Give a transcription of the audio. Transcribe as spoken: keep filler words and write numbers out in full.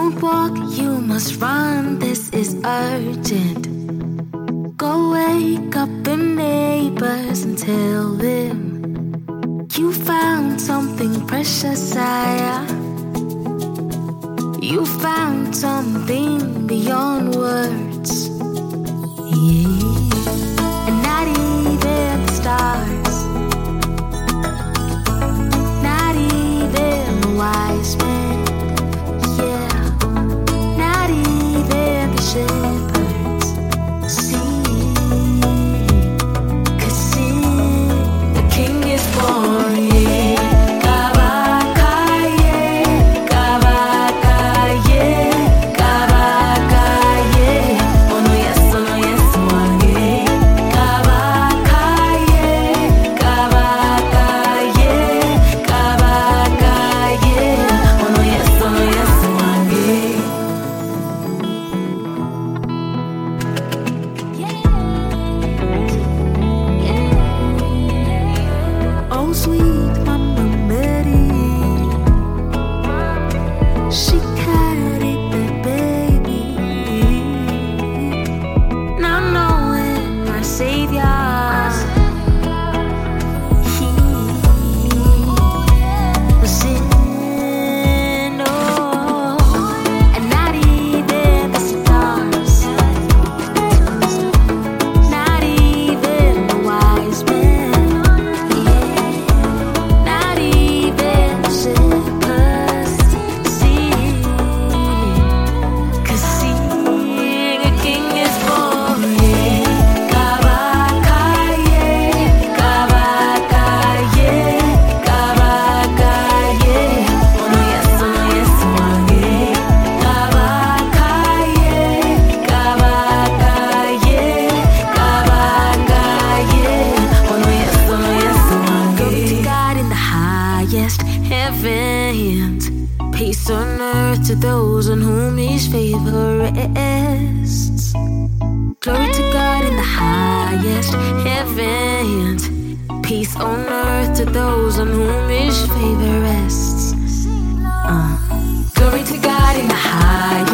Don't walk, you must run, this is urgent. Go wake up the neighbors and tell them you found something precious, I You found something beyond words. Yeah. And not even the stars, not even the wise men, yeah, not even the shepherds see. 'Cause see, the king is born, yeah. Sweet Mama Mary, she carried the baby, now knowing our Savior, He was in, oh, and not even the stars, not even the wise men. Heavens, peace on earth to those on whom His favor rests. Glory to God in the highest heavens, peace on earth to those on whom His favor rests. Uh. Glory to God in the highest